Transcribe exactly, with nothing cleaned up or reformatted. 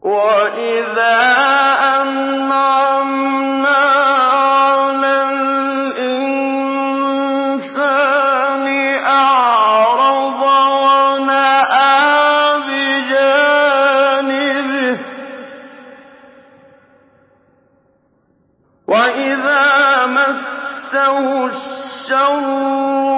وَإِذَا أَنْعَمْنَا عَلَى الْإِنسَانِ أَعْرَضَ وَنَأَىٰ بِجَانِبِهِ ۖ وَإِذَا مَسَّهُ الشَّرُّ